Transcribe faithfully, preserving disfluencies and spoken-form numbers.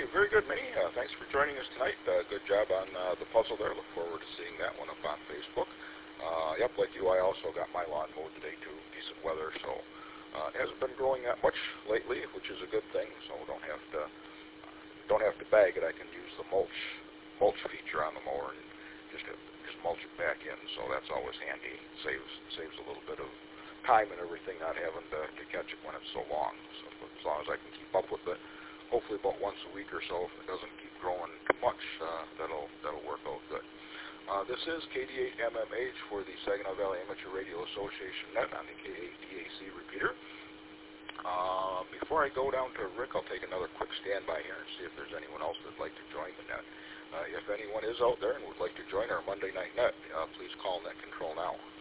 very good, Minnie. Uh, thanks for joining us tonight. Uh, good job on uh, the puzzle there. Look forward to seeing that one up on Facebook. Uh, yep, like you, I also got my lawn mowed today too. Decent weather, so uh, it hasn't been growing that much lately, which is a good thing. So don't have to don't have to bag it. I can use the mulch mulch feature on the mower and just have, just mulch it back in. So that's always handy. Saves saves a little bit of time and everything, not having to, to catch it when it's so long. So as long as I can keep up with it, hopefully about once a week or so, if it doesn't keep growing too much, uh, that'll that'll work out good. Uh, this is K D eight M M H for the Saginaw Valley Amateur Radio Association net on the K eight D A C repeater. Uh, before I go down to Rick, I'll take another quick standby here and see if there's anyone else that'd like to join the net. Uh, if anyone is out there and would like to join our Monday night net, uh, please call net control now.